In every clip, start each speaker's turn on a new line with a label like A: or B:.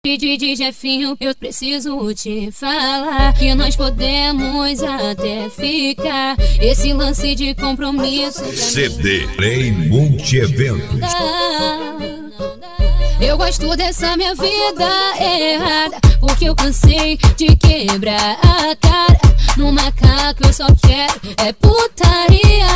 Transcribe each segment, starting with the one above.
A: DJ Jefinho, eu preciso te falar que nós podemos até ficar. Esse lance de compromisso
B: CD Play Multieventos.
A: Eu gosto dessa minha vida errada, porque eu cansei de quebrar a cara. No macaco eu só quero é putaria.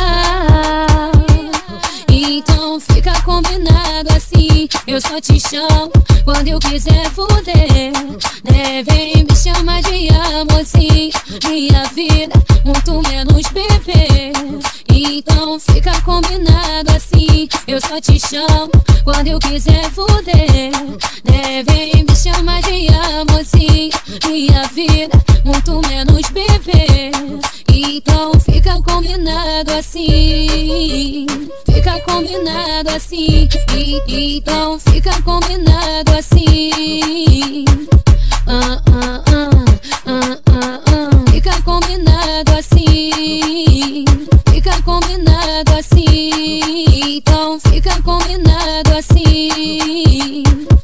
A: Então fica combinado assim, eu só te chamo quando eu quiser foder. Devem me chamar de amorzinho, minha vida muito menos bebê. Então fica combinado assim, eu só te chamo quando eu quiser foder. Devem me chamar de amorzinho, minha vida muito menos bebê. Então fica combinado assim, fica combinado assim. Então fica combinado assim. Fica combinado assim, fica combinado assim. Então fica combinado assim.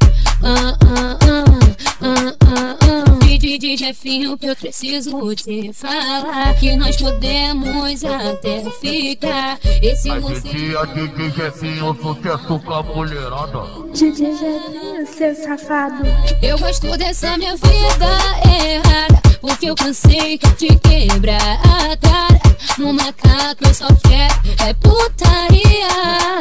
A: DJ Jefinho, eu preciso te falar que nós podemos até ficar. Esse
C: DJ Jefinho, sucesso com a mulherada.
D: DJ Jefinho, seu safado.
A: Eu gosto dessa minha vida errada, porque eu cansei de quebrar a cara. No macaco eu só quero é putaria.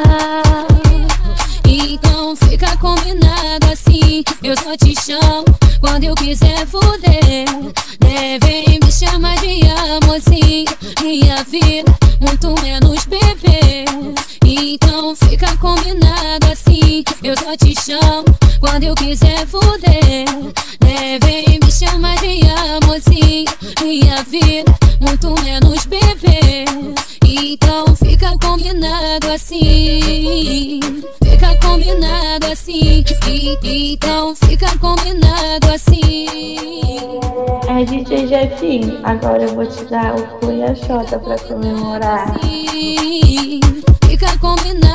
A: Então fica combinado assim, eu só te chamo quando eu quiser foder. Devem me chamar de amorzinho, minha vida muito menos bebê. Então fica combinado assim, eu só te chamo quando eu quiser foder. Devem me chamar de amorzinho, minha vida muito menos bebê. Então fica combinado assim, fica combinado assim. Então fica combinado assim.
D: É DJ Jefinho, agora eu vou te dar o cu e a xota pra comemorar.
A: Fica combinado.